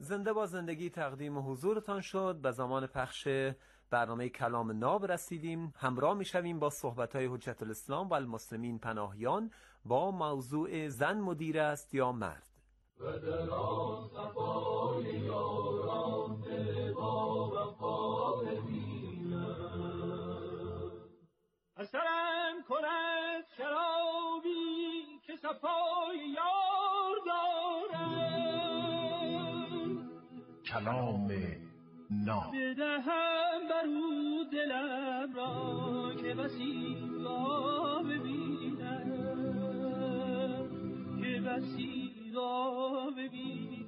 زنده با زندگی تقدیم حضورتان شد. به زمان پخش برنامه کلام ناب رسیدیم. همراه میشویم با صحبت‌های حجت الاسلام و المسلمین پناهیان با موضوع زن مدیر است یا مرد. و در آن صفای یاران دل با وفا ببینم، اثرم کند شرابی که صفای یار دارم. کلام ناب بدهم برو دلم را که بسی را ببینم، که بسی را ببینم.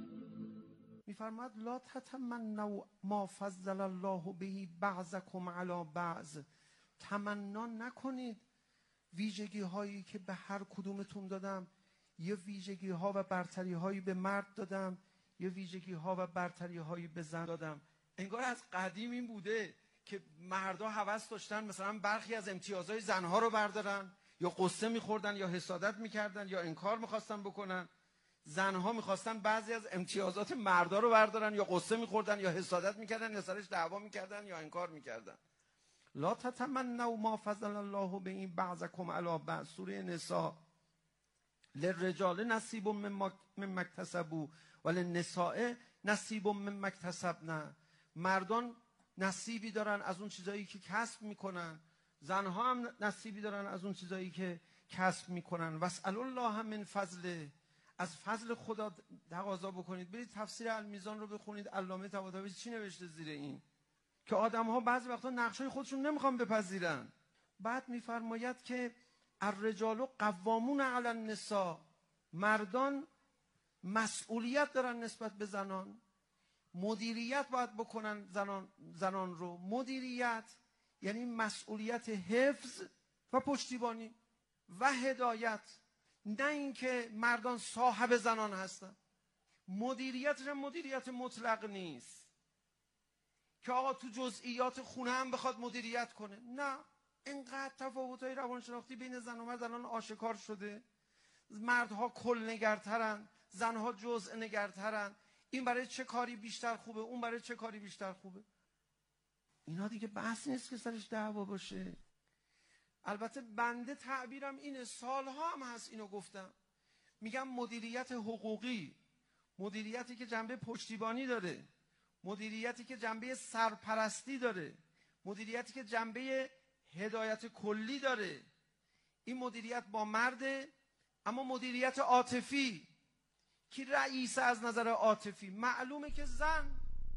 میفرماد لا تتمنوا ما فضل الله به بعضکم علی بعض. تمنا نکنید ویژگی هایی که به هر کدومتون دادم. یه ویژگی ها و برتری هایی به مرد دادم، یه ویژگی ها و برتری هایی به زن دادم. انگار از قدیم این بوده که مردا هوس داشتن مثلا برخی از امتیازهای زنها رو بردارن، یا قصه میخوردن یا حسادت میکردن یا انکار میخواستن بکنن. زنها میخواستن بعضی از امتیازات مردا رو بردارن، یا قصه میخوردن یا حسادت میکردن یا سرش دعوا میکردن یا انکار میکردن. لا تتمنوا ما فضل الله به این بعضکم علی بعض. سوره نساء. للرجال نصیب مما اکتسبوا وللنساء نصیب مما اکتسبن. مردان نصیبی دارن از اون چیزایی که کسب میکنن، زنها هم نصیبی دارن از اون چیزایی که کسب میکنن. واسألوا الله من فضله. از فضل خدا تقاضا بکنید. برید تفسیر المیزان رو بخونید. علامه طباطبایی چی نوشته زیر این؟ که آدم‌ها بعضی وقتا نقشای خودشون نمیخوان بپذیرن. بعد میفرماید که الرجال قوامون علی النساء. مردان مسئولیت دارن نسبت به زنان، مدیریت باید بکنن زنان رو. مدیریت یعنی مسئولیت حفظ و پشتیبانی و هدایت، نه اینکه مردان صاحب زنان هستن. مدیریتش هم مدیریت مطلق نیست که آقا تو جزئیات خونه هم بخواد مدیریت کنه. نه، اینقدر تفاوت‌های روانشناختی بین زن و مرد الان آشکار شده. مردها کل نگرترن، زنها جزء نگرترن. این برای چه کاری بیشتر خوبه، اون برای چه کاری بیشتر خوبه. اینا دیگه بحث نیست که سرش دعوا باشه. البته بنده تعبیرم اینه، سالها هم هست اینو گفتم، میگم مدیریت حقوقی، مدیریتی که جنبه پشتیبانی داره، مدیریتی که جنبه سرپرستی داره، مدیریتی که جنبه هدایت کلی داره، این مدیریت با مرده. اما مدیریت عاطفی، کی رئیس از نظر عاطفی؟ معلومه که زن.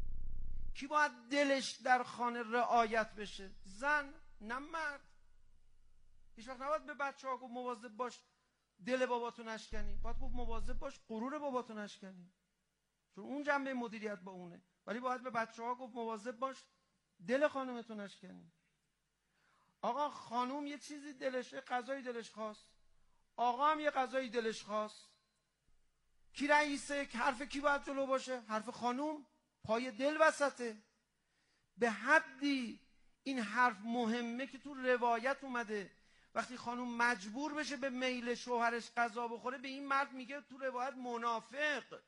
کی باید دلش در خانه رعایت بشه؟ زن، نه مرد. هیچ وقت نباید به بچه‌ها گفت مواظب باش دل باباتو نشکنی، باید گفت مواظب باش غرور باباتو نشکنی، چون اون جنبه مدیریت با اونه. ولی باید به بچه‌ها گفت مواظب باش دل خانومتو نشکنی. آقا خانوم یه چیزی دلش، غذای دلش خواست، آقا هم یه غذای دلش خواست. کی رئیسه؟ حرف کی باید جلو باشه؟ حرف خانوم. پای دل وسطه. به حدی این حرف مهمه که تو روایت اومده وقتی خانوم مجبور بشه به میل شوهرش غذا بخوره، به این مرد میگه تو روایت منافق.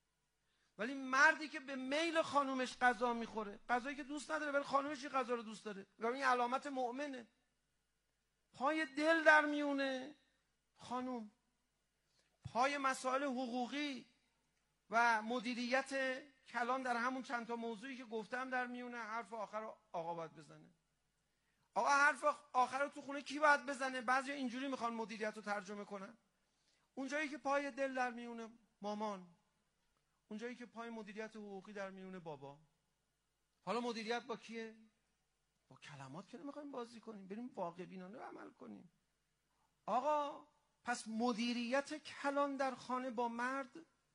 ولی مردی که به میل خانومش غذا میخوره، غذایی که دوست نداره ولی خانومش این غذا رو دوست داره، این علامت مؤمنه. پای دل در میونه خانوم. پای مسائل حقوقی و مدیریت کلان در همون چند تا موضوعی که گفتم در میونه. حرف آخر رو آقا باید بزنه. آقا حرف آخر رو تو خونه کی باید بزنه؟ بعضی اینجوری میخوان مدیریت رو ترجمه کنن. اونجایی که پای دل در میونه مامان، اونجایی که پای مدیریت حقوقی در میونه بابا. حالا مدیریت با کیه؟ با کلمات که نمیخوایم بازی کنیم، بریم واقع بینانه عمل کنیم. آقا پس مدیریت کلان در خانه با مرد،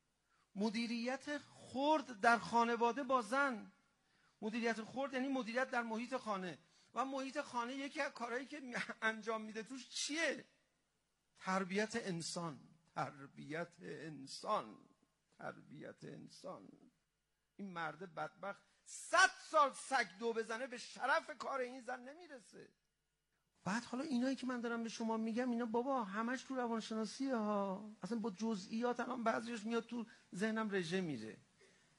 مدیریت خرد در خانواده با زن. مدیریت خرد یعنی مدیریت در محیط خانه. و محیط خانه یکی از کارهایی که انجام میده توش چیه؟ تربیت انسان. تربیت انسان. تربیت انسان. این مرد بدبخت 100 سال سگ دو بزنه به شرف کار این زن نمیرسه. بعد حالا اینایی که من دارم به شما میگم اینا بابا همش تو روانشناسیه ها، اصلا با جزئیات الان بعضیش میاد تو ذهنم رژه میره.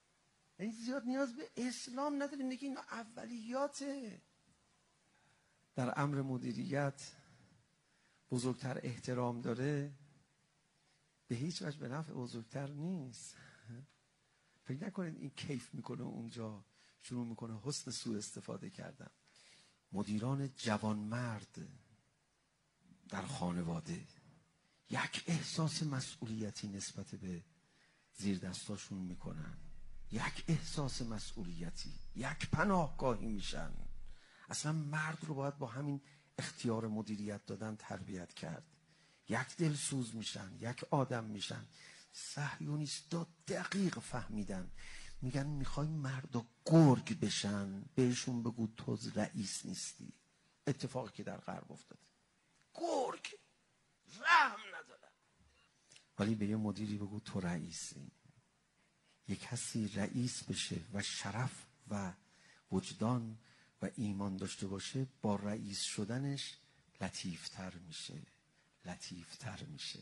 این زیاد نیاز به اسلام نداریم، دیگه این اولیاته. در امر مدیریت بزرگتر احترام داره، به هیچ وجه به نفع بزرگتر نیست. فکر نکنید این کیف میکنه اونجا شروع میکنه حسن سوء استفاده کردن. مدیران جوانمرد در خانواده یک احساس مسئولیتی نسبت به زیر دستاشون میکنن، یک احساس مسئولیتی، یک پناهگاهی میشن. اصلا مرد رو باید با همین اختیار مدیریت دادن تربیت کرد. یک دلسوز میشن، یک آدم میشن. صهیونیستا دقیق فهمیدن، میگن میخوای مردا گرگ بشن، بهشون بگو تو رئیس نیستی. اتفاقی که در غرب افتاده، گرگ رحم نداره، ولی به یه مدیری بگو تو رئیسی. یک کسی رئیس بشه و شرف و وجدان و ایمان داشته باشه، با رئیس شدنش لطیفتر میشه، لطیفتر میشه.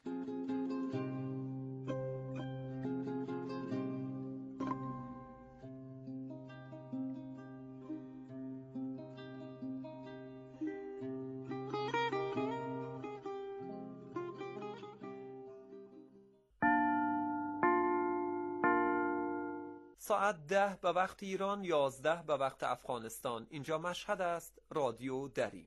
ساعت 10 به وقت ایران، 11 به وقت افغانستان. اینجا مشهد است، رادیو دری.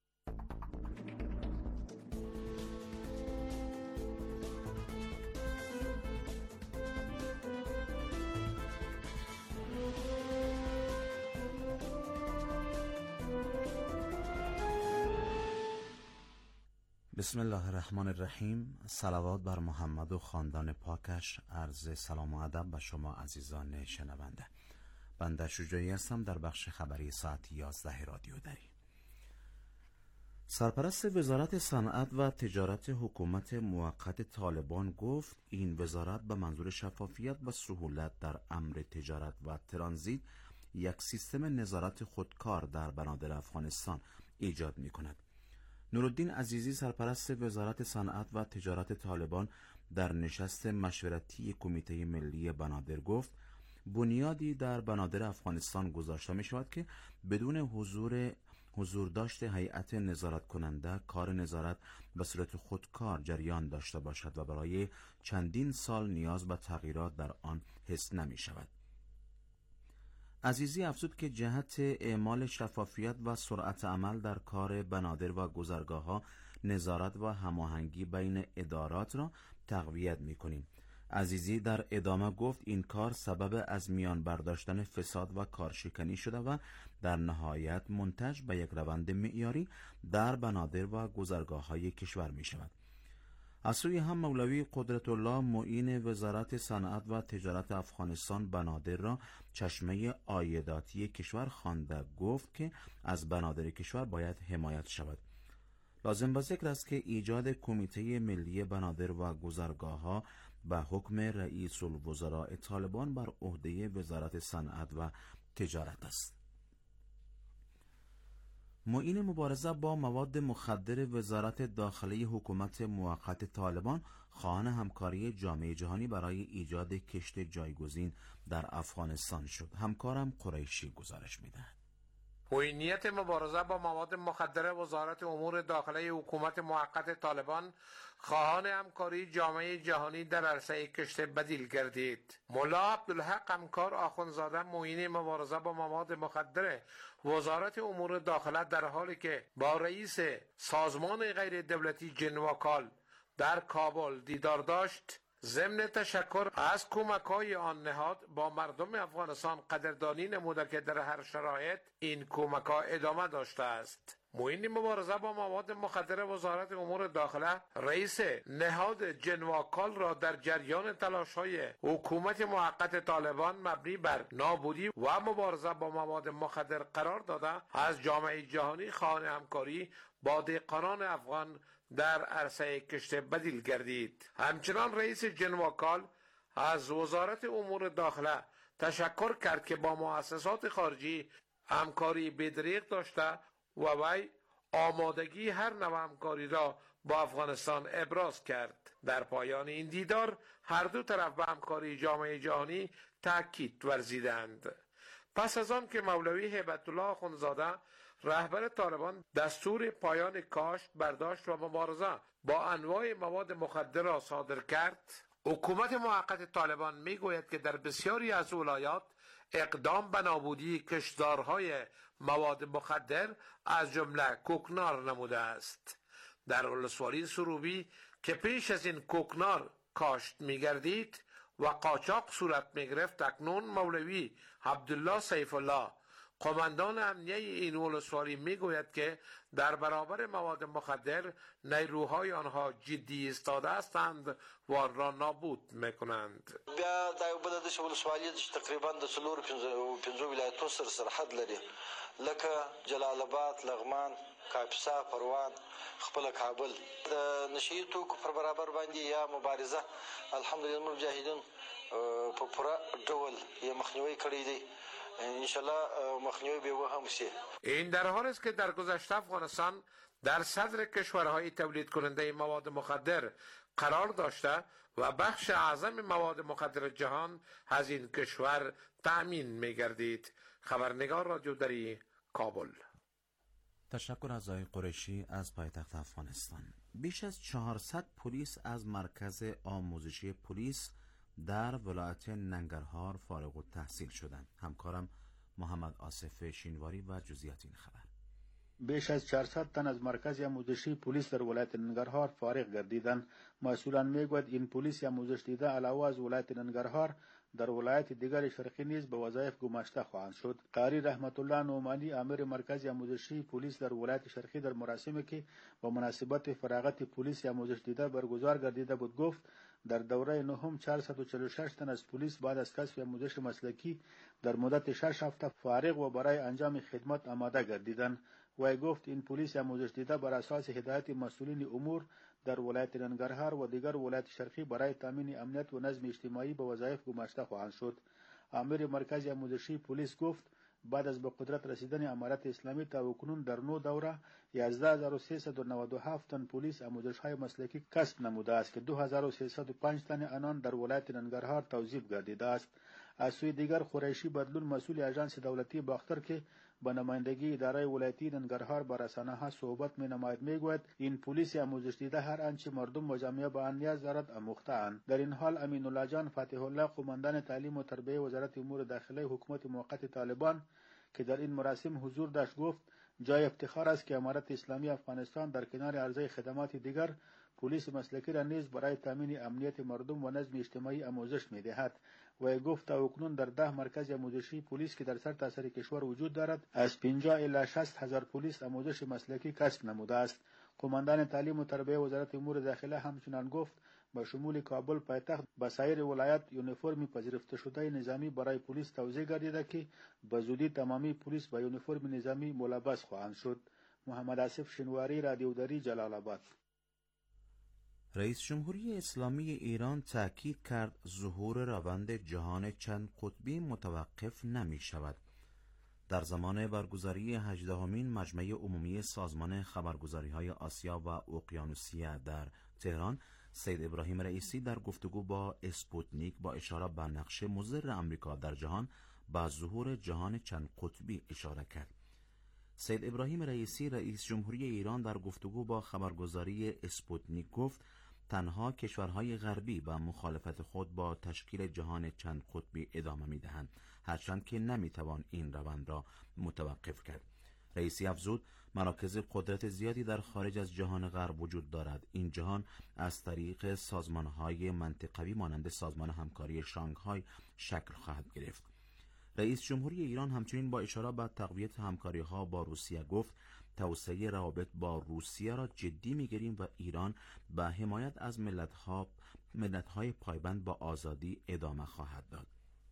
بسم الله الرحمن الرحیم. صلوات بر محمد و خاندان پاکش. عرض سلام و ادب به شما عزیزان شنونده. بنده شجاعی هستم در بخش خبری ساعت 11 رادیو دری. سرپرست وزارت صنعت و تجارت حکومت موقت طالبان گفت این وزارت به منظور شفافیت و سهولت در امر تجارت و ترانزیت یک سیستم نظارت خودکار در بنادر افغانستان ایجاد می کند. نورالدین عزیزی سرپرست وزارت صنعت و تجارت طالبان در نشست مشورتی کمیته ملی بنادر گفت بنیادی در بنادر افغانستان گذاشته می شود که بدون حضور داشت هیئت نظارت کننده کار نظارت به صورت خودکار جریان داشته باشد و برای چندین سال نیاز به تغییرات در آن حس نمی شود. عزیزی افزود که جهت اعمال شفافیت و سرعت عمل در کار بنادر و گذرگاه‌ها نظارت و هماهنگی بین ادارات را تقویت می‌کنیم. عزیزی در ادامه گفت این کار سبب از میان برداشتن فساد و کارشکنی شده و در نهایت منتج به یک روند معیاری در بنادر و گذرگاه‌های کشور می‌شود. از سوی هم مولوی قدرت الله معین وزارت صنعت و تجارت افغانستان بنادر را چشمه عایداتی کشور خوانده گفت که از بنادر کشور باید حمایت شود. لازم به ذکر است که ایجاد کمیته ملی بنادر و گذرگاه‌ها به حکم رئیس الوزراء طالبان بر عهده وزارت صنعت و تجارت است. معین مبارزه با مواد مخدر وزارت داخلی حکومت موقت طالبان خواهان همکاری جامعه جهانی برای ایجاد کشت جایگزین در افغانستان شد. همکارم قریشی گزارش می‌دهد. معینیت مبارزه با مواد مخدر وزارت امور داخلی حکومت موقت طالبان خواهان همکاری جامعه جهانی در عرصه کشت بدیل گردید. ملا عبدالحق همکار آخوندزاده معین مبارزه با مواد مخدر وزارت امور داخله در حالی که با رئیس سازمان غیر دولتی جنواکال در کابل دیدار داشت، ضمن تشکر از کمک‌های آن نهاد با مردم افغانستان قدردانی نموده که در هر شرایط این کمک‌ها ادامه داشته است. معین مبارزه با مواد مخدر وزارت امور داخله رئیس نهاد جنواکال را در جریان تلاش‌های حکومت موقت طالبان مبنی بر نابودی و مبارزه با مواد مخدر قرار داده از جامعه جهانی خواهان همکاری با دهقانان افغان در عرصه کشت بدیل گردید. همچنان رئیس جنواکال از وزارت امور داخله تشکر کرد که با مؤسسات خارجی همکاری بدریغ داشته و وی آمادگی هر نوع همکاری را با افغانستان ابراز کرد. در پایان این دیدار هر دو طرف به همکاری جامعه جهانی تأکید ورزیدند. پس از آن که مولوی هیبت الله آخوندزاده رهبر طالبان دستور پایان کاشت، برداشت و مبارزه با انواع مواد مخدر را صادر کرد، حکومت موقت طالبان میگوید که در بسیاری از ولایات اقدام به نابودی کشتزارهای مواد مخدر از جمله کوکنار نموده است. در ولسوالی سروبی که پیش از این کوکنار کاشت میگردید و قاچاق صورت میگرفت، اکنون مولوی عبدالله سیف الله قماندان امنیه این ولسوالی میگوید که در برابر مواد مخدر نیروهای آنها جدی ایستاده هستند و آن را نابود میکنند. بیا دا یو بل د ولسوالۍ چې تقریبا د څلورو پنځو ولایتونو سره سرحد لري، لکه جلال آباد، لغمان، کاپیسا، پروان، خپل کابل. د نشئی توکو پر برابر باندې یا مبارزه الحمدلله مجاهدین په پوره ډول یې مخنیوی کړی دی. انشالله مخنیوی به و هم شه. این در حالی است که در گذشته افغانستان در صدر کشورهای تولید کننده مواد مخدر قرار داشته و بخش اعظم مواد مخدر جهان از این کشور تأمین می گردید. خبرنگار رادیو دری، کابل. تشکر از آقای قریشی از پایتخت افغانستان. بیش از 400 پلیس از مرکز آموزشی پلیس در ولایت ننگرهار فارغ التحصیل شدند. همکارم محمد آصف شینواری و جزئیات این خبر. بیش از 400 تن از مرکز آموزشی پلیس در ولایت ننگرهار فارغ گردیدند. مسئولان میگویند این پلیس آموزش دیده علاوه از ولایت ننگرهار در ولایت دیگر شرقی نیز به وظایف گماشته خواهند شد. قاری رحمت الله نعمانی امیر مرکز آموزشی پلیس در ولایت شرقی در مراسمی که با مناسبت فراغت پلیس آموزش دیده برگزار گردیده بود گفت در دوره نهم 446 تن از پلیس بعد از کسب آموزش مسلکی در مدت 6 هفته فارغ و برای انجام خدمت آماده گردیدند. و گفت این پلیس آموزش دیده بر اساس هدایت مسئولین امور در ولایت ننگرهار و دیگر ولایت شرقی برای تامین امنیت و نظم اجتماعی به وظایف گماشته خواهند شد. امیر مرکز آموزشی پلیس گفت بعد از به قدرت رسیدن امارت اسلامی تا اکنون در 9 دوره 11397 تن پلیس آموزش‌های مسلکی کسب نموده است که 2305 تن آنان در ولایت ننگرهار توظیف گردیده است. از سوی دیگر قریشی بدلون مسئول اژانس دولتی باختر که به نمایندگی اداره ولایتی ننگرهار با رسانه‌ها صحبت می‌نماید میگوید این پلیس آموزش دیده هر آنچه مردم و جامعه به آن نیاز دارد آموخته‌اند. در این حال امین الله جان فتح الله قماندان تعلیم و تربیت وزارت امور داخله حکومت موقت طالبان که در این مراسم حضور داشت گفت جای افتخار است که امارت اسلامی افغانستان در کنار عرضه خدمات دیگر پلیس مسلکی را نیز برای تامین امنیت مردم و نظم اجتماعی آموزش می‌دهد. و گفت تا اکنون در 10 مرکز آموزشی پلیس که در سرتاسر کشور وجود دارد از 50 الی 60 هزار پلیس آموزش مسلکی کسب نموده است. قماندان تعلیم و تربیت وزارت امور داخله همچنان گفت با شمول کابل پایتخت به سایر ولایات یونیفرم پذیرفته شده نظامی برای پلیس توزیع گردیده که به زودی تمامی پلیس با یونیفرم نظامی ملبس خواهند شد. محمد آصف شینواری، رادیو دری، جلال آباد. رئیس جمهوری اسلامی ایران تأکید کرد ظهور روند جهان چند قطبی متوقف نمی شود. در زمان برگزاری 18مین مجمع عمومی سازمان خبرگزاری‌های آسیا و اقیانوسیه در تهران، سید ابراهیم رئیسی در گفتگو با اسپوتنیک با اشاره به نقش مضر آمریکا در جهان به ظهور جهان چند قطبی اشاره کرد. سید ابراهیم رئیسی رئیس جمهوری ایران در گفتگو با خبرگزاری اسپوتنیک گفت تنها کشورهای غربی با مخالفت خود با تشکیل جهان چند قطبی ادامه می‌دهند، هرچند که نمی‌توان این روند را متوقف کرد. رئیسی افزود مراکز قدرت زیادی در خارج از جهان غرب وجود دارد. این جهان از طریق سازمان‌های منطقوی مانند سازمان همکاری شانگهای شکل خواهد گرفت. رئیس جمهوری ایران همچنین با اشاره به تقویت همکاری‌ها با روسیه گفت توسعه روابط با روسیه را جدی می‌گیریم و ایران به حمایت از ملت‌های پایبند با آزادی ادامه خواهد داد.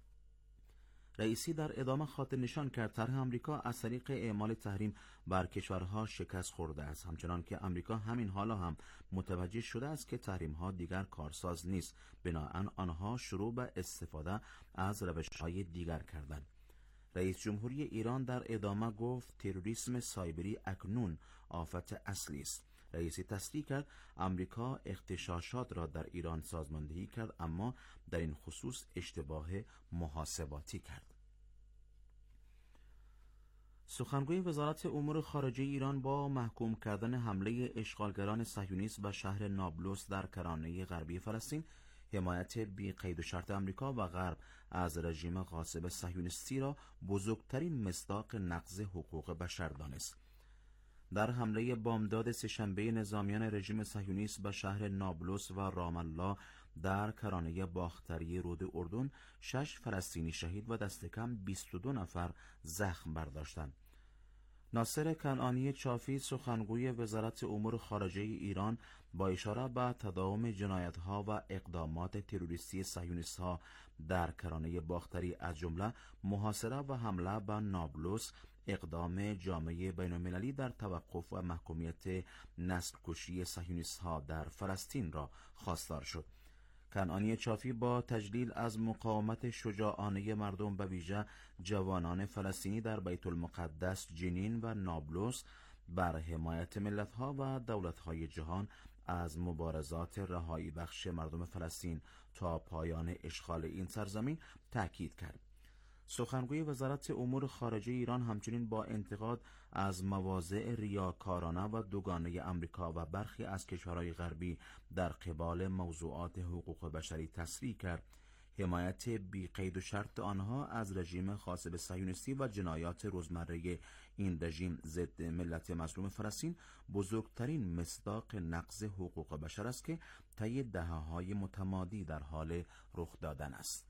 رئیسی در ادامه خاطر نشان کرد طرح آمریکا از طریق اعمال تحریم بر کشورها شکست خورده است، همچنان که آمریکا همین حالا هم متوجه شده است که تحریم‌ها دیگر کارساز نیست، بنابراین آنها شروع به استفاده از روش‌های دیگر کردند. رئیس جمهوری ایران در ادامه گفت تروریسم سایبری اکنون آفت اصلی است. رئیسی تصریح کرد آمریکا اغتشاشات را در ایران سازماندهی کرد، اما در این خصوص اشتباه محاسباتی کرد. سخنگوی وزارت امور خارجه ایران با محکوم کردن حمله اشغالگران صهیونیست به شهر نابلس در کرانه غربی فلسطین، حمایت بی قید و شرط آمریکا و غرب از رژیم غاصب صهیونیستی را بزرگترین مصداق نقض حقوق بشر دانست. در حمله بامداد سه‌شنبه نظامیان رژیم صهیونیست به شهر نابلس و رام الله در کرانه باختری رود اردن 6 فلسطینی شهید و دست کم 22 نفر زخم برداشتند. ناصر کنعانی چافی، سخنگوی وزارت امور خارجه ایران، با اشاره به تداوم جنایت‌ها و اقدامات تروریستی صهیونیست‌ها در کرانه باختری از جمله محاصره و حمله به نابلس، اقدام جامعه بین‌المللی در توقف و محکومیت نسل کشی صهیونیست‌ها در فلسطین را خواستار شد. کنعانی چافی با تجلیل از مقاومت شجاعانه مردم به ویژه جوانان فلسطینی در بیت المقدس، جنین و نابلس بر حمایت ملت‌ها و دولت‌های جهان از مبارزات رهایی بخش مردم فلسطین تا پایان اشغال این سرزمین تأکید کرد. سخنگوی وزارت امور خارجه ایران همچنین با انتقاد از مواضع ریاکارانه و دوگانه آمریکا و برخی از کشورهای غربی در قبال موضوعات حقوق بشری تصریح کرد حمایت بی قید و شرط آنها از رژیم غاصب صهیونیستی و جنایات روزمره این رژیم ضد ملت مظلوم فلسطین بزرگترین مصداق نقض حقوق بشر است که طی دهه‌های متمادی در حال رخ دادن است.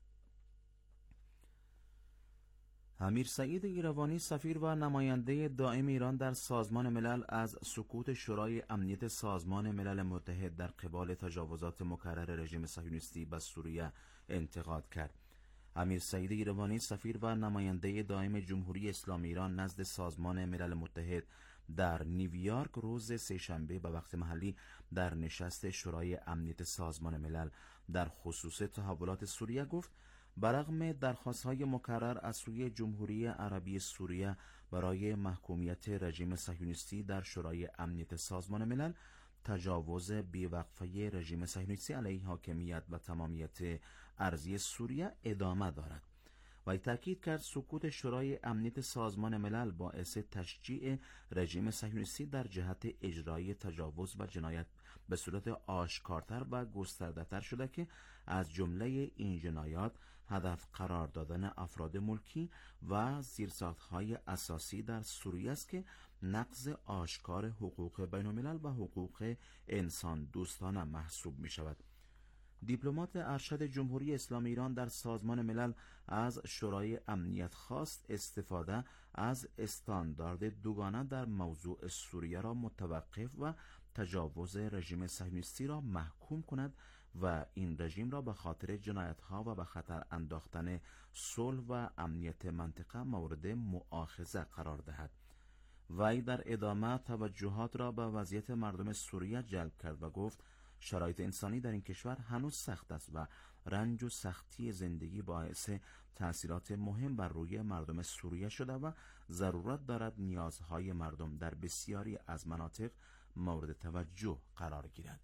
امیر سعید ایروانی، سفیر و نماینده دائم ایران در سازمان ملل، از سکوت شورای امنیت سازمان ملل متحد در قبال تجاوزات مکرر رژیم صهیونیستی به سوریه انتقاد کرد. امیر سعید ایروانی، سفیر و نماینده دائم جمهوری اسلامی ایران نزد سازمان ملل متحد، در نیویورک روز سه‌شنبه به وقت محلی در نشست شورای امنیت سازمان ملل در خصوص تحولات سوریه گفت برغم درخواست‌های مکرر از سوی جمهوری عربی سوریه برای محکومیت رژیم صهیونیستی در شورای امنیت سازمان ملل، تجاوز بی‌وقفه رژیم صهیونیستی علیه حاکمیت و تمامیت ارضی سوریه ادامه دارد. و تأکید کرد سکوت شورای امنیت سازمان ملل باعث تشجیع رژیم صهیونیستی در جهت اجرای تجاوز و جنایت به صورت آشکارتر و گسترده‌تر شده که از جمله این جنایات هدف قرار دادن افراد ملکی و زیرساخت‌های اساسی در سوریه است که نقض آشکار حقوق بین‌الملل و حقوق انسان دوستانه محسوب می شود. دیپلمات ارشد جمهوری اسلامی ایران در سازمان ملل از شورای امنیت خواست استفاده از استاندارد دوگانه در موضوع سوریه را متوقف و تجاوز رژیم صهیونیستی را محکوم کند و این رژیم را به خاطر جنایت‌ها و به خطر انداختن صلح و امنیت منطقه مورد مؤاخذه قرار دهد. وی در ادامه توجهات را به وضعیت مردم سوریه جلب کرد و گفت شرایط انسانی در این کشور هنوز سخت است و رنج و سختی زندگی باعث تأثیرات مهم بر روی مردم سوریه شده و ضرورت دارد نیازهای مردم در بسیاری از مناطق مورد توجه قرار گیرد.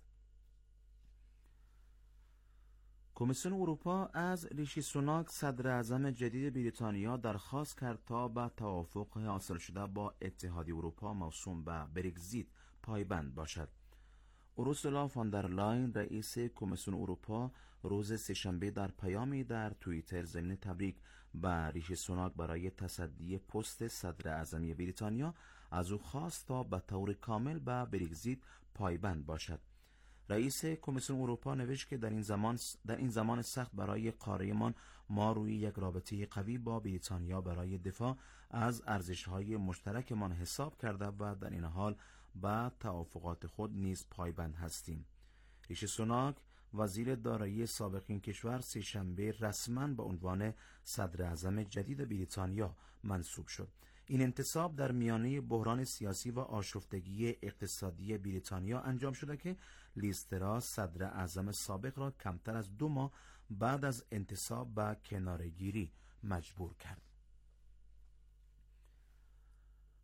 کمیسیون اروپا از ریشی سوناک صدر اعظم جدید بریتانیا درخواست کرد تا به توافق حاصل شده با اتحادیه اروپا موسوم به برگزیت پایبند باشد. اورسولا فاندرلاین رئیس کمیسیون اروپا روز سه‌شنبه در پیامی در توییتر ضمن تبریک به ریشی سوناک برای تصدی پست صدر اعظمی بریتانیا از او خواست تا به طور کامل به برگزیت پایبند باشد. رئیس کمیسیون اروپا نوشت که در این زمان سخت برای قاره‌مان ما روی یک رابطه قوی با بریتانیا برای دفاع از ارزش‌های مشترکمان حساب کرده و در این حال به توافقات خود نیز پایبند هستیم. ریشی سوناک وزیر دارایی سابق این کشور سه‌شنبه رسما به عنوان صدر اعظم جدید بریتانیا منصوب شد. این انتصاب در میانه بحران سیاسی و آشفتگی اقتصادی بریتانیا انجام شده که لیز تراس صدر اعظم سابق را کمتر از 2 ماه بعد از انتصاب به کناره‌گیری مجبور کرد.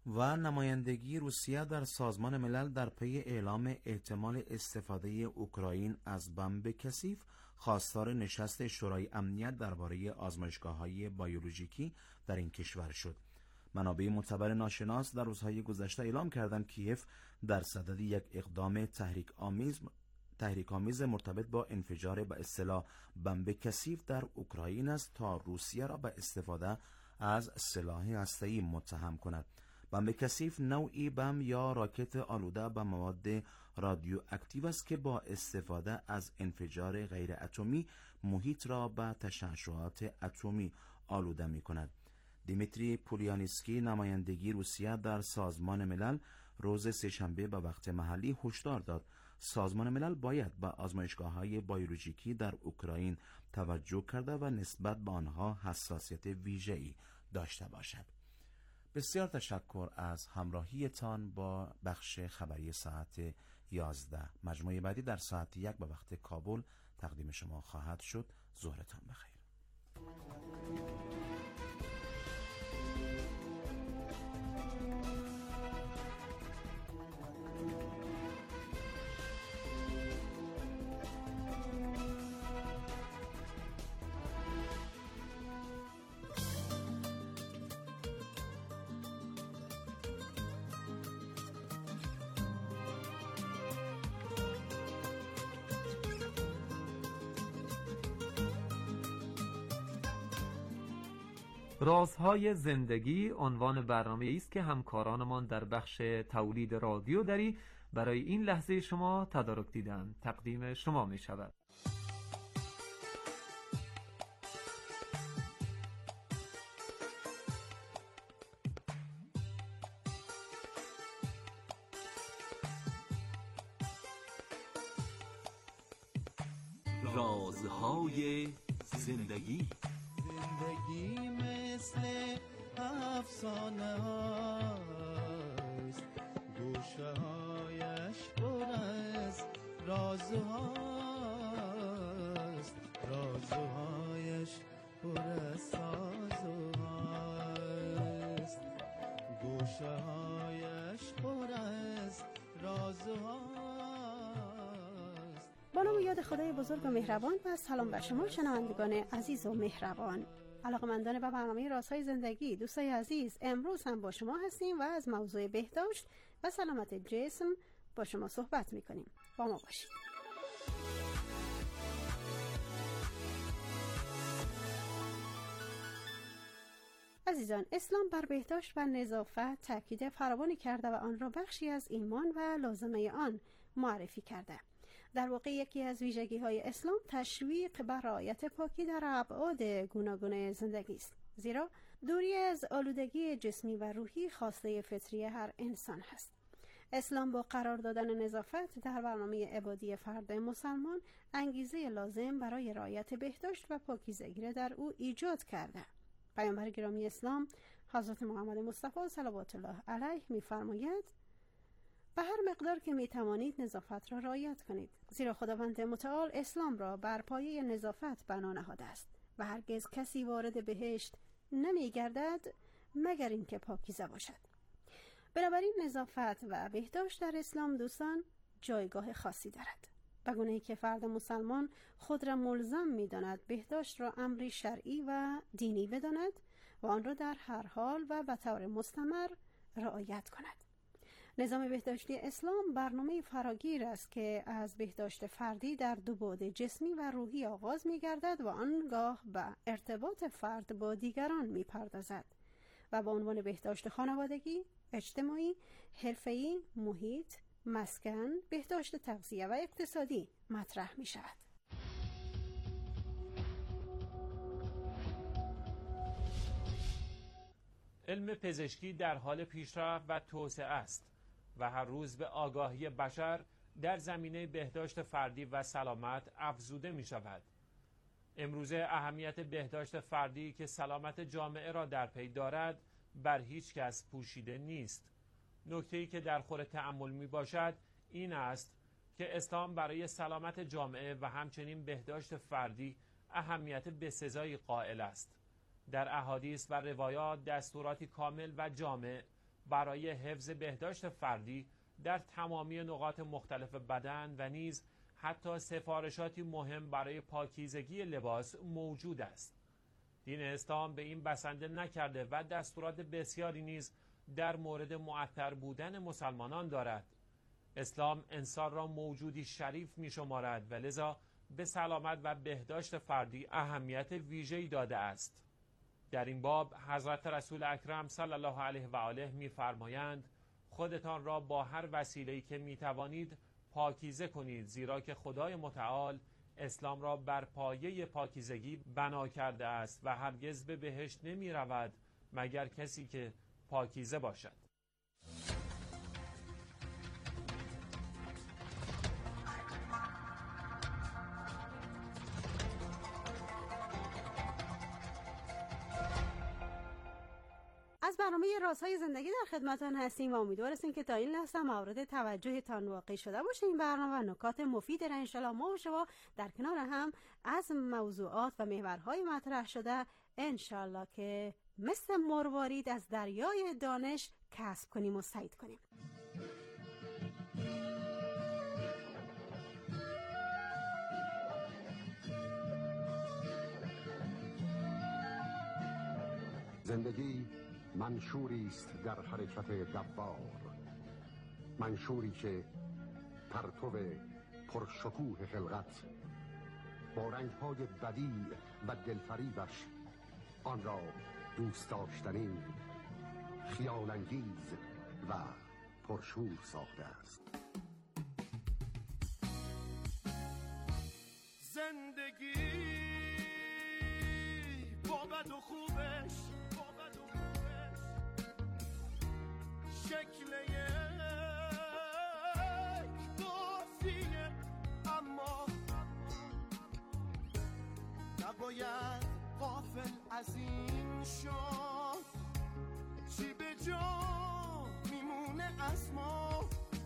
و نمایندگی روسیه در سازمان ملل در پی اعلام احتمال استفاده اوکراین از بمب کثیف خواستار نشست شورای امنیت درباره آزمایشگاه‌های بیولوژیکی در این کشور شد. منابع معتبر ناشناس در روزهای گذشته اعلام کردند کیف در صدد یک اقدام تحریک آمیز مرتبط با انفجار به اصطلاح بمب کثیف در اوکراین است تا روسیه را به استفاده از سلاح هسته‌ای متهم کند. بمب کثیف نوعی بمب یا راکت آلوده به مواد رادیواکتیو است که با استفاده از انفجار غیر اتمی محیط را به تشعشعات اتمی آلوده می کند. دیمیتری پولیانسکی نمایندگی روسیه در سازمان ملل روز سه‌شنبه به وقت محلی هشدار داد سازمان ملل باید به آزمایشگاه‌های بیولوژیکی در اوکراین توجه کرده و نسبت به آنها حساسیت ویژه‌ای داشته باشد. بسیار تشکر از همراهیتان با بخش خبری ساعت 11. مجموعه بعدی در ساعت 1 به وقت کابل تقدیم شما خواهد شد. ظهرتان بخیر. رازهای زندگی عنوان برنامه است که همکارانمان در بخش تولید رادیو دری برای این لحظه شما تدارک دیدند. تقدیم شما می شود. رازهای زندگی. زندگی مثل افسانه هاست، گوشه هایش پر از رازهاست، رازهایش پر از سازهاست، گوشه هایش پر از رازهاست. با نام و یاد خدای بزرگ و مهربان و سلام بر شما شنوندگان عزیز و مهربان. علاقه‌مندان به برنامه رازهای زندگی، دوستای عزیز، امروز هم با شما هستیم و از موضوع بهداشت و سلامت جسم با شما صحبت می‌کنیم. با ما باشید. عزیزان، اسلام بر بهداشت و نظافت تاکید فراوانی کرده و آن را بخشی از ایمان و لازمه آن معرفی کرده. در واقع یکی از ویژگی‌های اسلام تشویق بر رعایت پاکی در ابعاد گوناگون زندگی است، زیرا دوری از آلودگی جسمی و روحی خواسته فطری هر انسان است. اسلام با قرار دادن نظافت در برنامه عبادی فرد مسلمان انگیزه لازم برای رعایت بهداشت و پاکیزگی را در او ایجاد کرده. پیامبر گرامی اسلام حضرت محمد مصطفی صلوات الله علیه می‌فرماید: به هر مقدار که می توانید نظافت را رعایت کنید، زیرا خداوند متعال اسلام را بر پایه نظافت بنا نهاده است و هرگز کسی وارد بهشت نمی گردد مگر اینکه پاکیزه باشد. بنابراین نظافت و بهداشت در اسلام دوستان جایگاه خاصی دارد، به گونه‌ای که فرد مسلمان خود را ملزم می داند بهداشت را امری شرعی و دینی بداند و آن را در هر حال و به طور مستمر رعایت کند. نظام بهداشتی اسلام برنامه فراگیر است که از بهداشت فردی در دو بعد جسمی و روحی آغاز می‌گردد و آنگاه به ارتباط فرد با دیگران می‌پردازد و با عنوان بهداشت خانوادگی، اجتماعی، حرفه‌ای، محیط، مسکن، بهداشت تغذیه و اقتصادی مطرح می‌شود. علم پزشکی در حال پیشرفت و توسعه است و هر روز به آگاهی بشر در زمینه بهداشت فردی و سلامت افزوده می شود. امروزه اهمیت بهداشت فردی که سلامت جامعه را در پی دارد بر هیچ کس پوشیده نیست. نکته‌ای که در خور تأمل می باشد این است که اسلام برای سلامت جامعه و همچنین بهداشت فردی اهمیت بسزایی قائل است. در احادیث و روایات دستوراتی کامل و جامع برای حفظ بهداشت فردی در تمامی نقاط مختلف بدن و نیز حتی سفارشاتی مهم برای پاکیزگی لباس موجود است. دین اسلام به این بسنده نکرده و دستورات بسیاری نیز در مورد معطر بودن مسلمانان دارد. اسلام انسان را موجودی شریف می شمارد و لذا به سلامت و بهداشت فردی اهمیت ویژه‌ای داده است. در این باب حضرت رسول اکرم صلی الله علیه و آله می فرمایند خودتان را با هر وسیله‌ای که می توانید پاکیزه کنید، زیرا که خدای متعال اسلام را بر پایه پاکیزگی بنا کرده است و هرگز به بهشت نمی رود مگر کسی که پاکیزه باشد. از برنامه رازهای زندگی در خدمتتان هستیم و امیدوار هستیم که تا این لحظه مورد توجهتان واقع شده باشه این برنامه و نکات مفید را انشالله ما و شما در کنار هم از موضوعات و محورهای مطرح شده انشالله که مثل مروارید از دریای دانش کسب کنیم و صید کنیم. زندگی منشوری است در حرکت دوار، منشوری که پرتو پرشکوه خلقت با رنگ‌های بدیع و دلفریبش آن را دوست داشتنی، خیال‌انگیز و پرشور ساخته است. زندگی با بد و خوبش شکل یک بازیه، اما نباید غافل از این شد چی به جا میمونه از ما.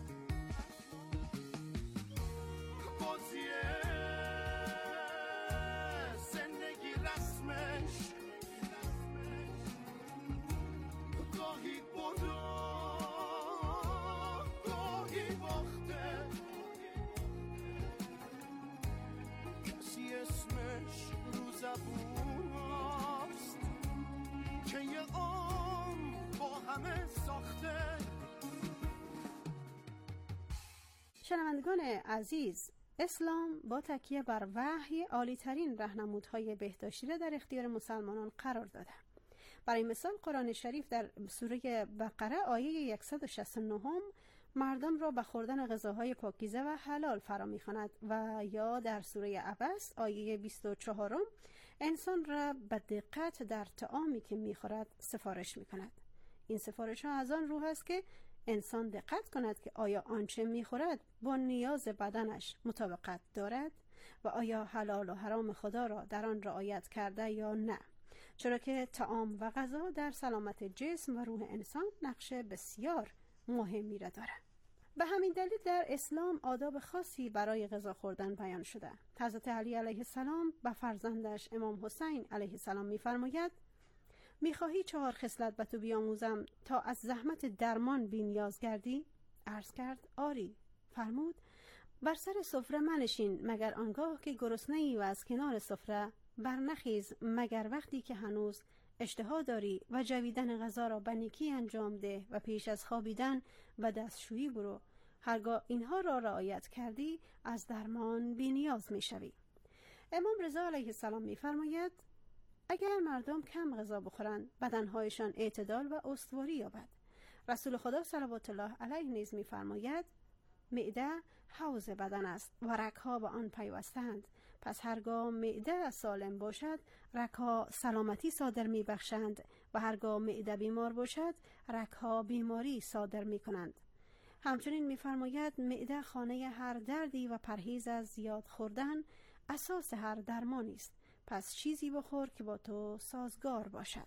بازیه زندگی رسمش گاهی برو گاهی باخته، کسی اسمش رو زبون هست که یه عمر با همه ساخته. شنوندگان عزیز، اسلام با تکیه بر وحی عالی‌ترین راهنمودهای بهداشتی را در اختیار مسلمانان قرار داده. برای مثال قرآن شریف در سوره بقره آیه 169 مردم را به خوردن غذاهای پاکیزه و حلال فرا می‌خواند و یا در سوره عبس آیه 24 انسان را به دقت در طعامی که می‌خورد سفارش می‌کند. این سفارش ها از آن رو است که انسان دقت کند که آیا آنچه می‌خورد با نیاز بدنش مطابقت دارد و آیا حلال و حرام خدا را در آن رعایت کرده یا نه، چرا که طعام و غذا در سلامت جسم و روح انسان نقش بسیار مهمی را دارد. به همین دلیل در اسلام آداب خاصی برای غذا خوردن بیان شده. حضرت علی علیه السلام به فرزندش امام حسین علیه السلام می‌فرماید می‌خواهی 4 خصلت به تو بیاموزم تا از زحمت درمان بی‌نیاز گردی؟ عرض کرد آری. فرمود بر سر سفره منشین مگر آنگاه که گرسنه‌ای و از کنار سفره برنخیز مگر وقتی که هنوز اشتها داری و جویدن غذا را به نیکی انجام ده و پیش از خوابیدن و دستشویی برو. هرگاه اینها را رعایت کردی از درمان بی‌نیاز می‌شوی. امام رضا علیه السلام می‌فرماید اگر مردم کم غذا بخورند بدنهایشان اعتدال و استواری یابد. رسول خدا صلوات الله علیه نیز می‌فرماید معده حوض بدن است و رگ‌ها به آن پیوستند، پس هرگاه معده سالم باشد رگ‌ها سلامتی صادر می‌بخشند و هرگاه معده بیمار باشد رگ‌ها بیماری صادر می‌کنند. همچنین می‌فرماید معده خانه هر دردی و پرهیز از زیاد خوردن اساس هر درمانی است، پس چیزی بخور که با تو سازگار باشد.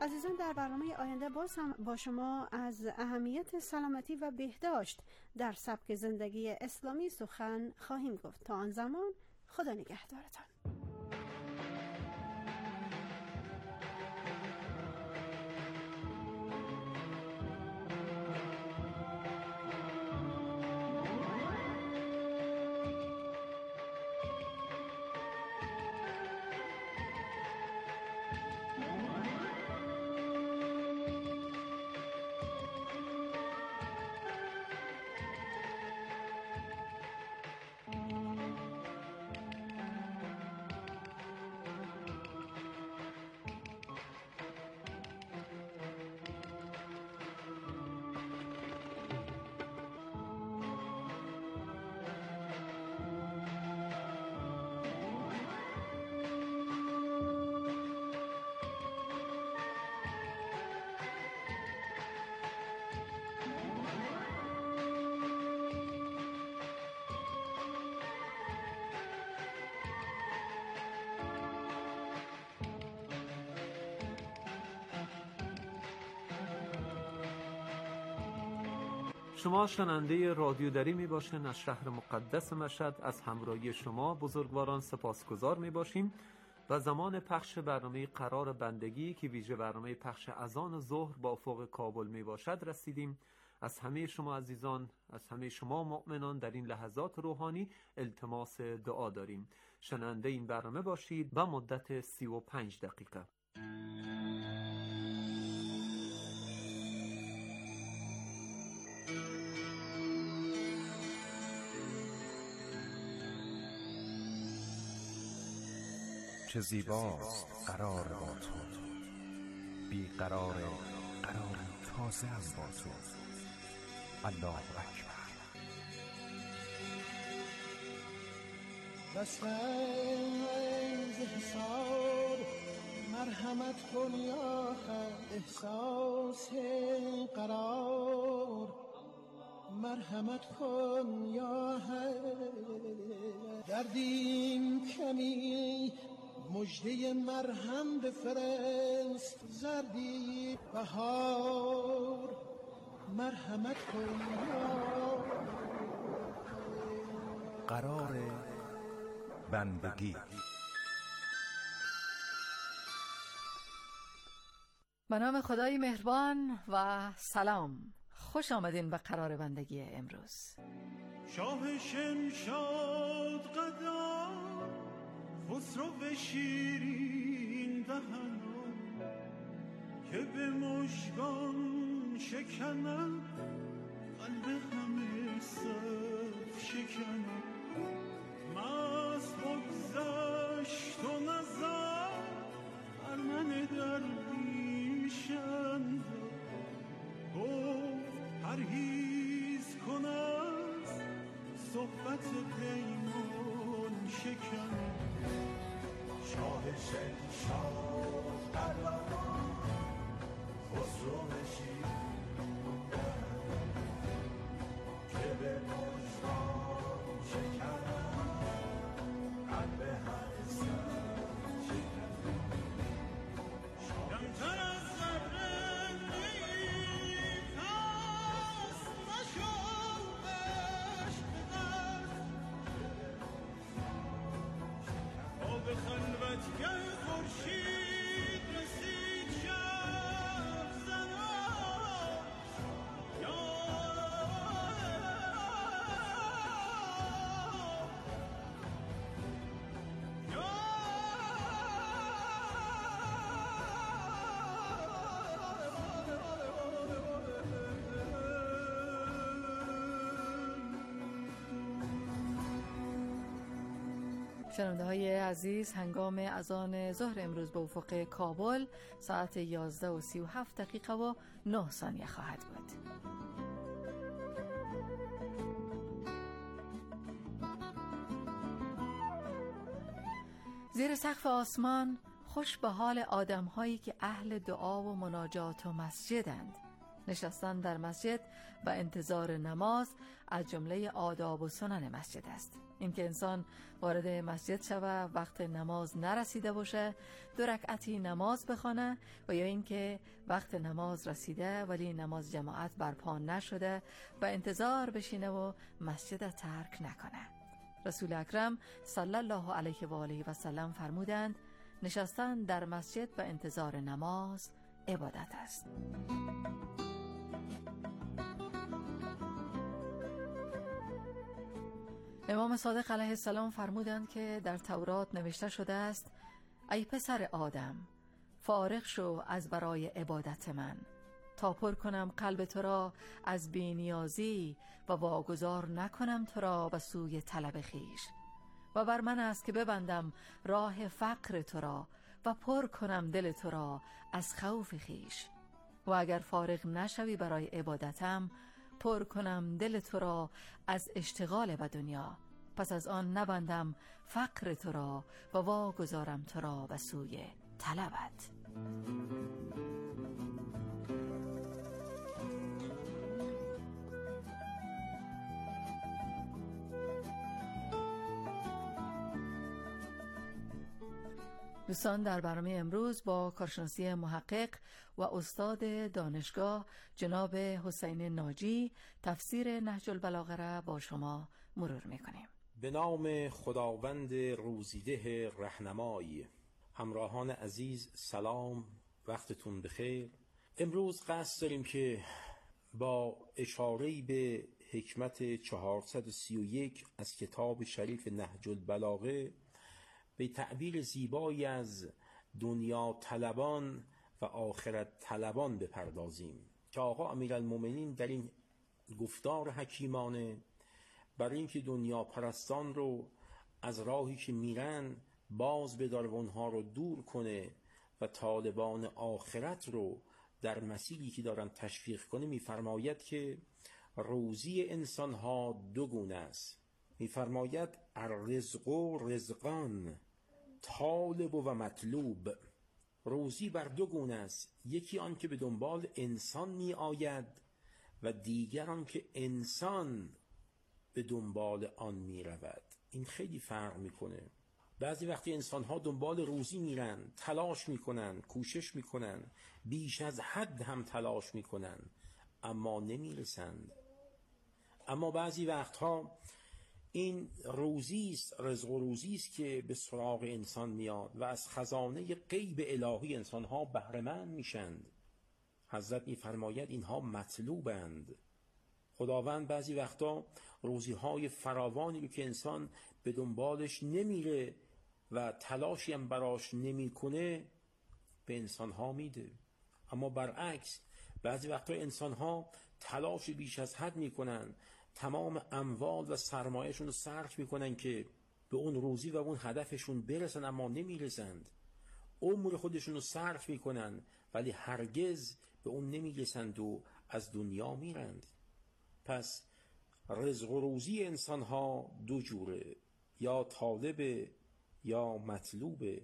عزیزان، در برنامه آینده باز هم با شما از اهمیت سلامتی و بهداشت در سبک زندگی اسلامی سخن خواهیم گفت. تا آن زمان خدا نگهدارتان. شما شنونده رادیو دری می باشین از شهر مقدس مشهد. از همراهی شما بزرگواران سپاسگزار می باشیم و زمان پخش برنامه قرار بندگی که ویژه برنامه پخش اذان ظهر با افق کابل می باشد رسیدیم. از همه شما عزیزان، از همه شما مؤمنان در این لحظات روحانی التماس دعا داریم. شنونده این برنامه باشید و مدت 35 دقیقه. چه زیباست قرار با تو، بی قرار قراری تازه هم با تو. الله اکبر. بس از حساب مرحمت کن یا خیر، احساس قرار مرحمت کن یا خیر. دردیم کمی مجده مرهم بفرست، زردی بهار مرحمت کن یا قرار بندگی. به نام خدای مهربان و سلام. خوش آمدین به قرار بندگی امروز. شاه شمشاد قدر خسرو شیرین دهنم، که به مژگان شکند قلب همه صف شکنم. مست بگذشت و نظر بر من درویشند، گفت پرهیز کن از صحبت پیمان شکنم. شاه شمشاد قلم خسرو شیرین که به مژگان شکنم قلب همه صف شکنم. کمتر از ذره نیست نشو عشق به خلوتگه خورشید رسید شب زنان. شنونده های عزیز، هنگام اذان ظهر امروز به افق کابل ساعت 11:37 و 9 ثانیه خواهد بود. زیر سقف آسمان خوش به حال آدم هایی که اهل دعا و مناجات و مسجدند. نشستن در مسجد و انتظار نماز از جمله آداب و سنن مسجد است. اینکه انسان وارد مسجد شود وقت نماز نرسیده باشه 2 رکعتی نماز بخونه، و یا اینکه وقت نماز رسیده ولی نماز جماعت برپا نشده و انتظار بشینه و مسجد ترک نکنه. رسول اکرم صلی الله علیه و آله و سلم فرمودند نشستن در مسجد و انتظار نماز عبادت است. امام صادق علیه السلام فرمودند که در تورات نوشته شده است ای پسر آدم فارغ شو از برای عبادت من تا پر کنم قلب تو را از بی‌نیازی و واگذار نکنم تو را به سوی طلب خویش، و بر من است که ببندم راه فقر تو را و پر کنم دل تو را از خوف خویش، و اگر فارغ نشوی برای عبادتم پر کنم دل تو را از اشتغال به دنیا، پس از آن نبندم فقر تو را و واگذارم تو را به سوی طلبت. دوستان، در برنامه امروز با کارشناسی محقق و استاد دانشگاه جناب حسین ناجی تفسیر نهج البلاغه را با شما مرور میکنیم. به نام خداوند روزیده رهنمای. همراهان عزیز سلام، وقتتون بخیر. امروز قصد داریم که با اشاره‌ای به حکمت 431 از کتاب شریف نهج البلاغه به تعبیر زیبایی از دنیا طلبان و آخرت طلبان بپردازیم که آقا امیرالمومنین در این گفتار حکیمانه برای اینکه دنیا پرستان رو از راهی که میرن باز بداره و اونها رو دور کنه و طالبان آخرت رو در مسیری که دارن تشویق کنه میفرماید که روزی انسان ها 2 گونه است. میفرماید الرزق و رزقان، طالب و مطلوب. روزی بر 2 گونه است، یکی آن که به دنبال انسان می آید و دیگر آن که انسان به دنبال آن می رود. این خیلی فرق میکنه. بعضی وقتی انسان ها دنبال روزی میرن، تلاش میکنن، کوشش میکنن، بیش از حد هم تلاش میکنن اما نمیرسند. اما بعضی وقتها این روزی است، رزق و روزی است که به سراغ انسان میاد و از خزانه غیب الهی انسان ها بهره مند میشند. حضرت میفرماید اینها مطلوبند. خداوند بعضی وقتا روزی های فراوانی رو که انسان به دنبالش نمیره و تلاشی هم براش نمیکنه به انسان ها میده. اما برعکس بعضی وقتا انسان ها تلاش بیش از حد میکنن، تمام اموال و سرمایهشون رو صرف میکنن که به اون روزی و اون هدفشون برسن اما نمیرسند. عمر خودشون رو صرف میکنن ولی هرگز به اون نمیرسند و از دنیا میرند. پس رزق و روزی انسان ها 2 جوره، یا طالب یا مطلوبه.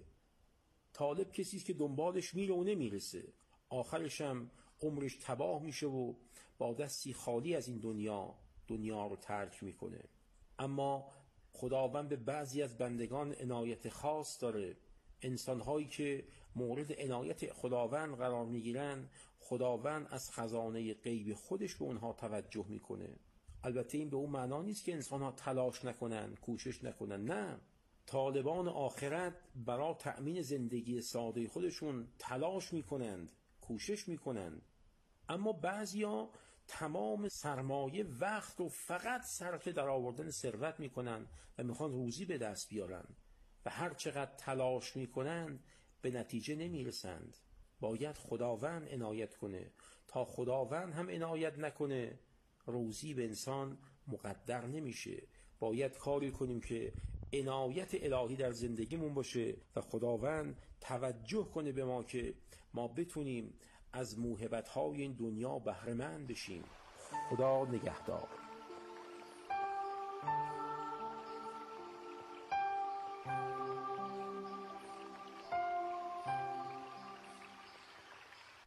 طالب کسیست که دنبالش میره و نمیرسه، آخرش هم عمرش تباه میشه و با دستی خالی از این دنیا رو ترک میکنه. اما خداوند به بعضی از بندگان عنایت خاص داره. انسانهایی که مورد عنایت خداوند قرار میگیرن، خداوند از خزانه غیب خودش به اونها توجه میکنه. البته این به اون معنا نیست که انسانها تلاش نکنن، کوشش نکنن. نه، طالبان آخرت برای تأمین زندگی ساده خودشون تلاش میکنند، کوشش میکنند. اما بعضیا تمام سرمایه وقت رو فقط صرف در آوردن ثروت میکنن و میخوان روزی به دست بیارن و هر چقدر تلاش میکنن به نتیجه نمیرسند. باید خداوند عنایت کنه. تا خداوند هم عنایت نکنه روزی به انسان مقدر نمیشه. باید کاری کنیم که عنایت الهی در زندگیمون باشه و خداوند توجه کنه به ما که ما بتونیم از موهبت‌های این دنیا بهره مند بشیم. خدا نگهدار.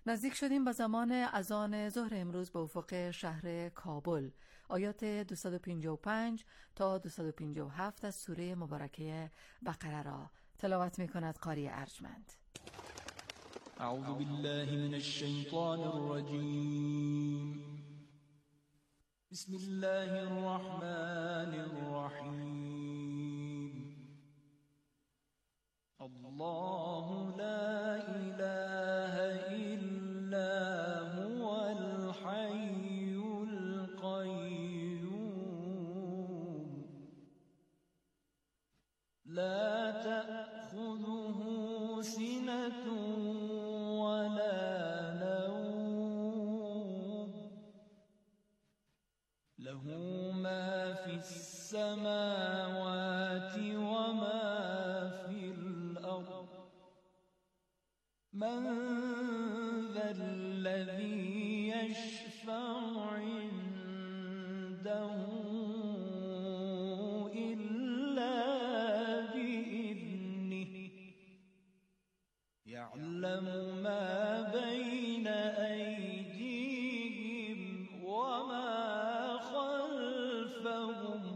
نزدیک شدیم به زمان اذان ظهر امروز به افق شهر کابل. آیات 255 تا 257 از سوره مبارکه بقره را تلاوت می کند قاری ارجمند. اعوذ بالله من الشیطان الرجیم. بسم الله الرحمن الرحیم. الله لا اله الا هو الحي القيوم لا تأخذه سنة ولا نوم له ما في السماوات وما في الأرض من ذا الذي يشفع عنده إلا بإذنه يعلم ما بين أيديهم وما خلفهم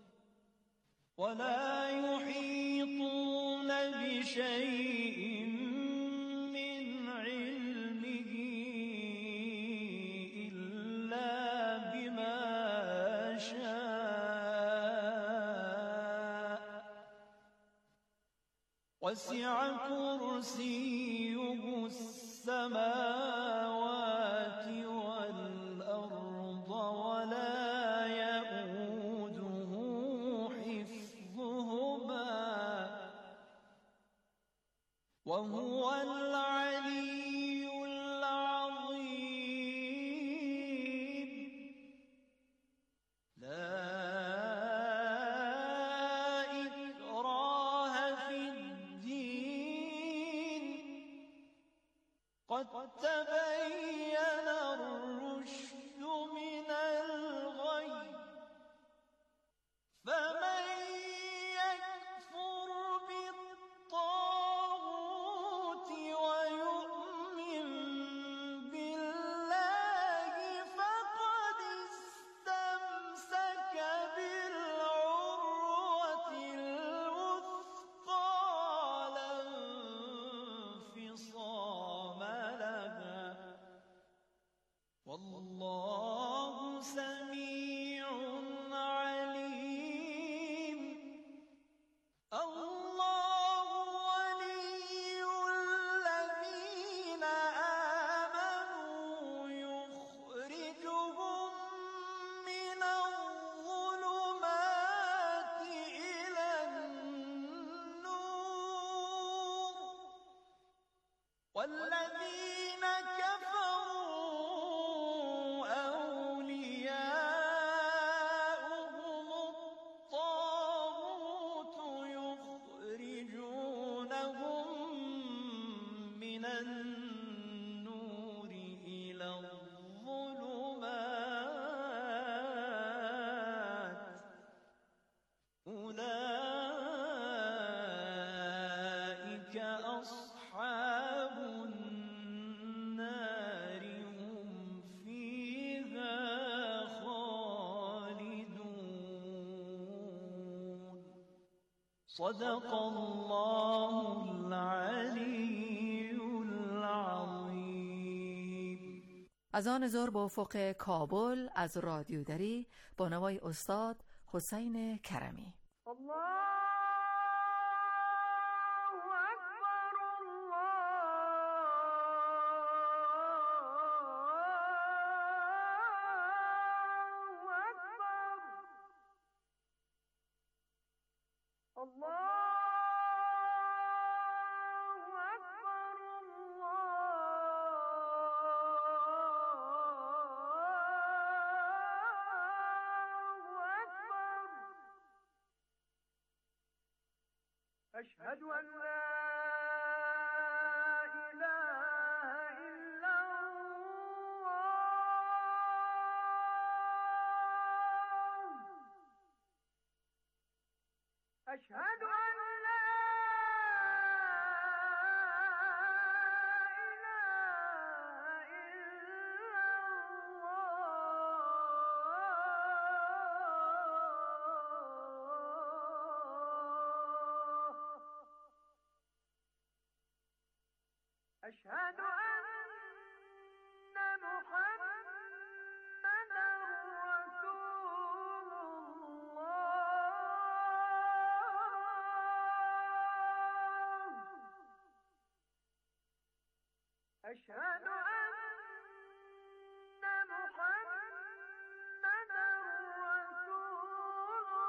ولا يحيطون بشيء من علمه إلا بما شاء وسع كرسيه السماوات والأرض ولا يؤوده حفظهما وهو العلي العظيم. لا إكراه في الدين قد تبين الرشد من الغي فمن يكفر بالطاغوت ويؤمن بالله فقد استمسك بالعروة الوثقى لا انفصام لها والله سميع عليم. الله ولي الذين آمنوا يخرجهم من الظلمات إلى النور والذين كفروا أولياؤهم الطاغوت يخرجونهم من النور إلى الظلمات أولئك أصحاب النار هم فيها خالدون. صدق الله العلی العظیم. اذان ظهر به افق کابل از رادیو دری با نوای استاد حسین کرمی. أشهد أن لا إله إلا الله. أشهد أن لا إله أشهد أن محمدا رسول الله أشهد أن محمدا رسول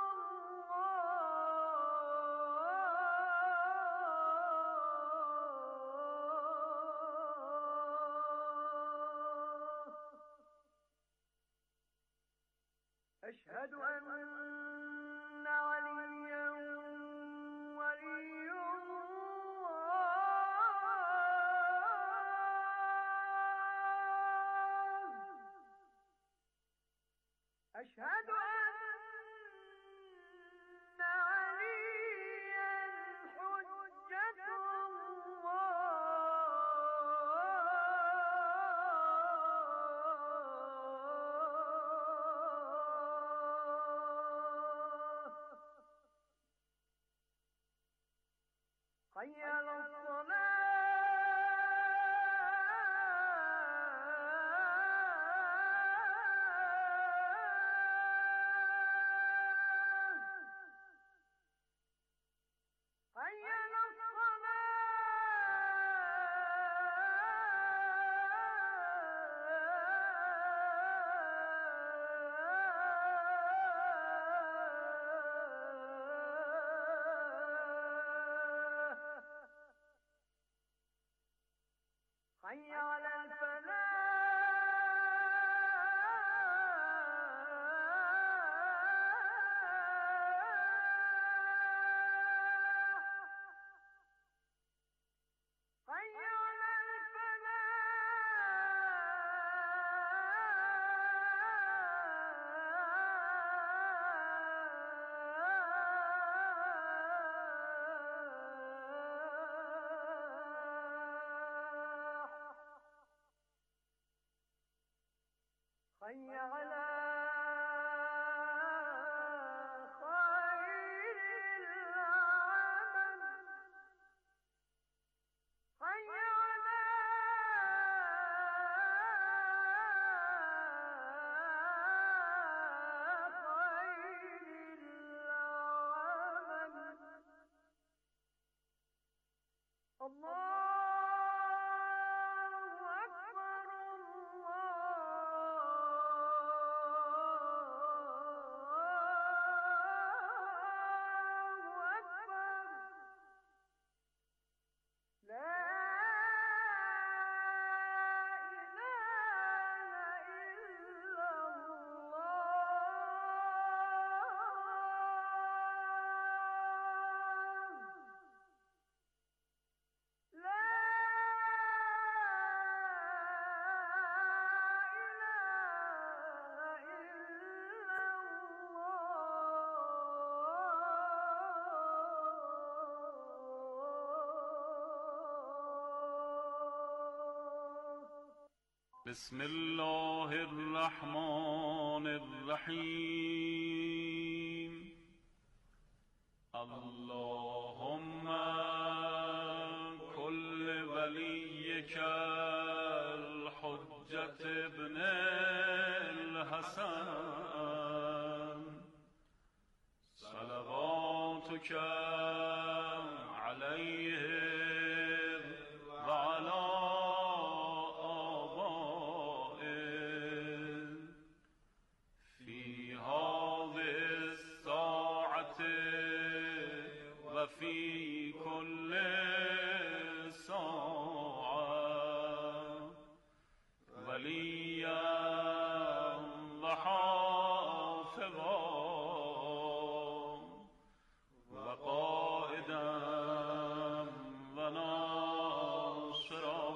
أشهد أن عليا ولي الله أشهد أن عليا حجة حي على حي على حي على خير العمل حي على خير العمل الله بسم الله الرحمن الرحيم اللهم كل وليك الحجة ابن الحسن صلواتك عليه وعلى وفي كل ساعة وليا وحافظا وقائدا وناصرا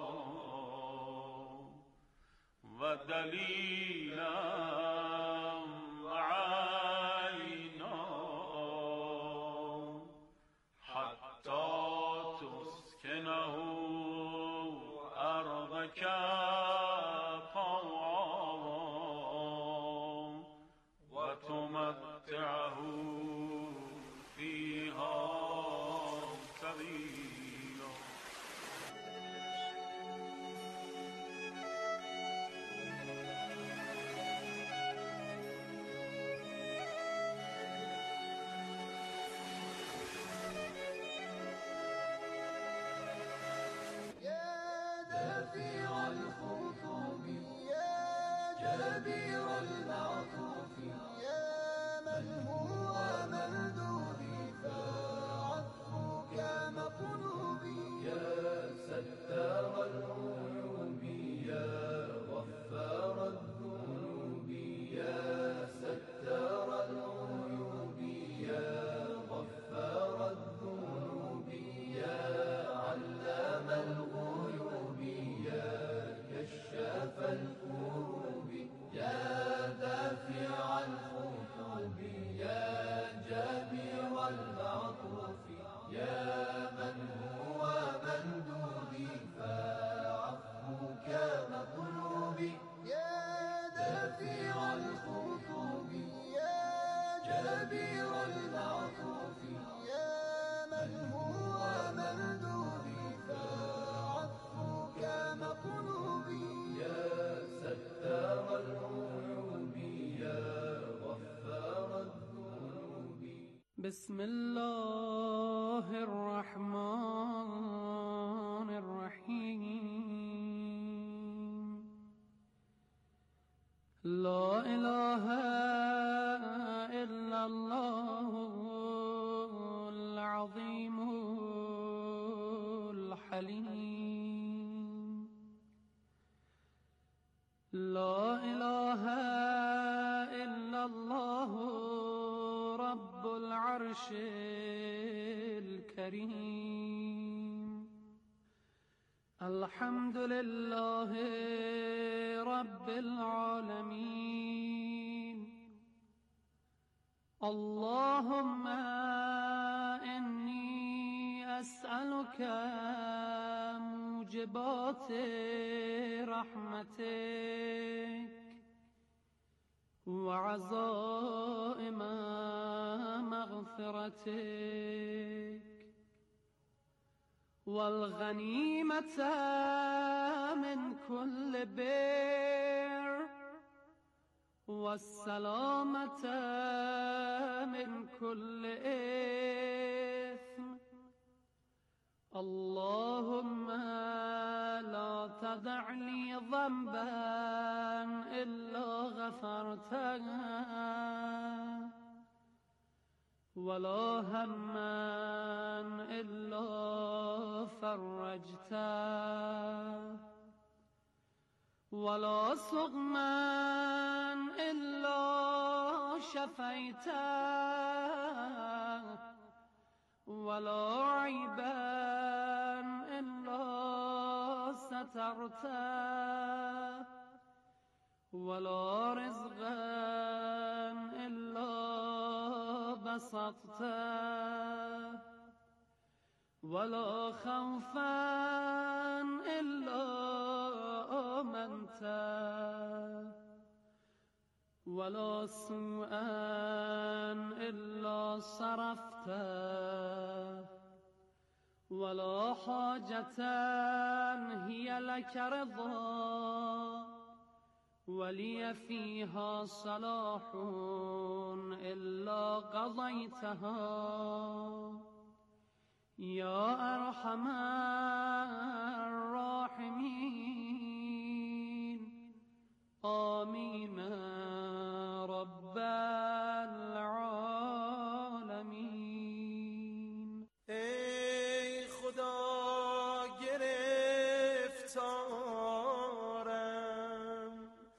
ودليلا وتمتعه فيها طويلا بسم الله الرحمن الرحیم. لا اله الا الله العظیم الحلیم. لا اله الا الله رب العرش الكريم. الحمد لله رب العالمين. اللهم إني أسألك موجبات رحمتك وعزائم مغفرتك والغنيمة من كل بر والسلامة من كل إثم. اللهم لا تدع لي ذنبا إلا غفرته ولا هما إلا فرجته ولا سقما إلا شفيته ولا عيبا إلا سترته ولا رزقا إلا بسطته ولا خوفا إلا آمنته ولا سوءا إلا صرفته ولا حاجة هي لك رضا ولي فيها صلاح إلا قضيتها يا أرحم الراحمين. آمين رب العالمين. ای خدا گرفتارم،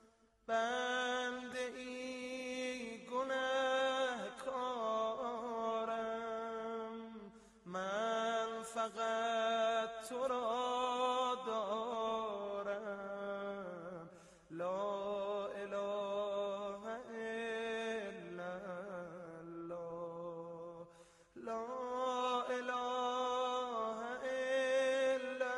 بنده ای گنهکارم، من فقط تو را دارم. لا اله الا الله، لا اله الا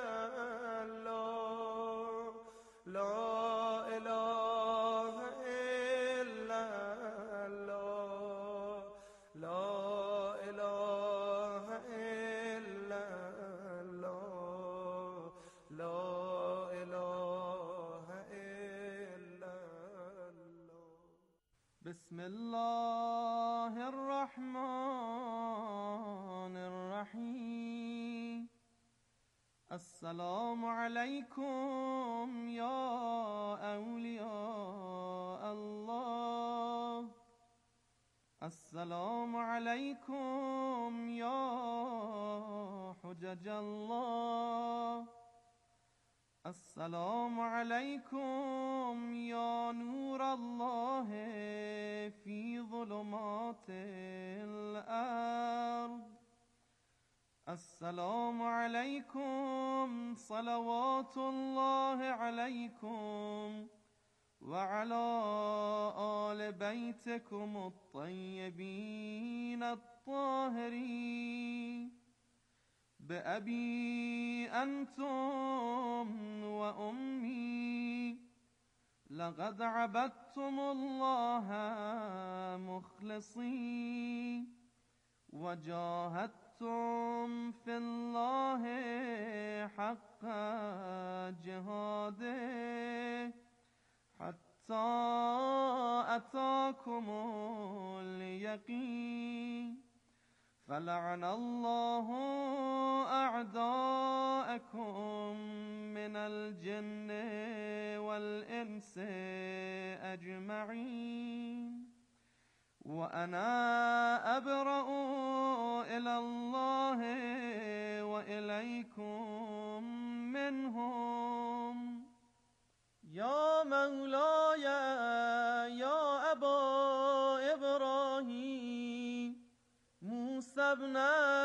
الله، لا اله الا الله، لا اله الا الله، لا اله الا الله. بسم الله الرحمن الرحيم. السلام عليكم يا أولياء الله. السلام عليكم يا حجج الله. السلام عليكم يا نور الله في ظلمات الأرض. السلام عليكم صلوات الله عليكم وعلى آل بيتكم الطيبين الطاهرين. بأبي أنتم وأمي لقد عبدتم الله مخلصين وجاهدتم في الله حق جهاده حتى أتاكم اليقين. فلعن الله أعداءكم من الجن والإنس أجمعين وأنا أبرأ إلى الله وإليكم منهم يا مولاي يا أبا إبراهيم موسى بن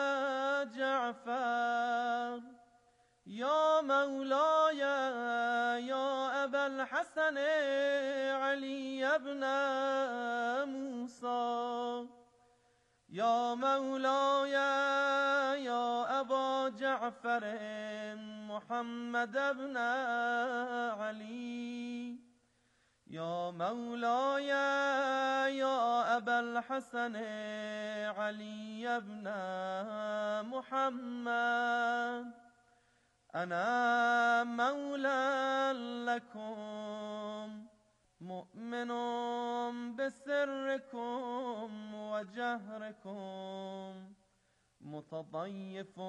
جعفر يا مولاي يا أبا الحسن علي بن موسى يا مولاي يا أبا جعفر محمد بن علي يا مولاي يا أبا الحسن علي بن محمد أنا مولى لكم مؤمن بسركم وجهركم متضيف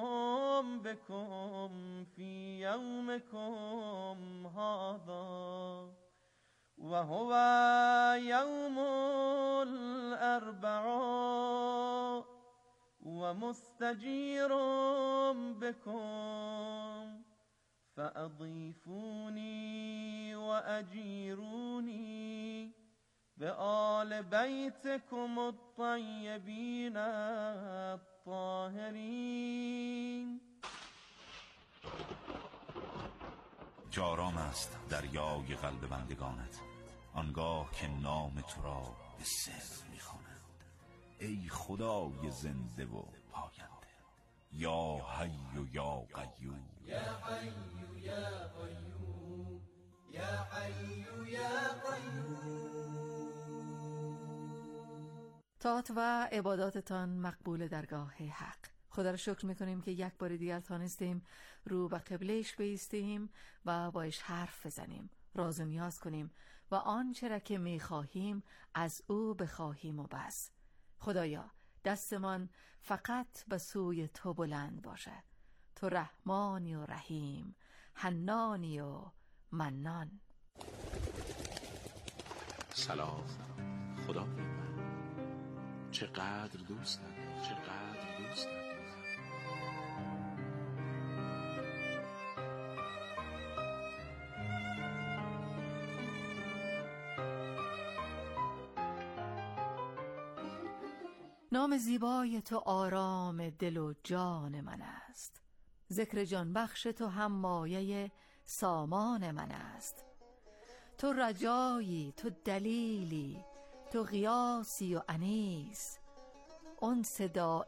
بكم في يومكم هذا وهو يوم الأربعاء ومستجير بكم فأضيفوني وأجيروني بآل بيتكم الطيبين الطاهرين. جاران است دریای قلب بندگانت آنگاه که نام تو را به سر می‌خوانند. ای خدای زنده و پاینده یا حی و یا قیوم یا حی یا قیوم یا حی یا قیوم. طاعت و عباداتتان مقبول درگاه حق. خدا را شکر میکنیم که یک بار دیگر تانستیم رو به قبلش بایستیم و باش حرف بزنیم، راز و نیاز کنیم و آنچه را که میخواهیم از او بخواهیم و بس. خدایا دستمان فقط به سوی تو بلند باشه. تو رحمانی و رحیم، حنانی و منان. سلام خدا من، چقدر دوست ندارم، چقدر دوست ندارم. نام زیبای تو آرام دل و جان من است، ذکر جان بخش تو هم مایه سامان من است. تو رجایی، تو دلیلی، تو غیاسی و انیس، انس دائم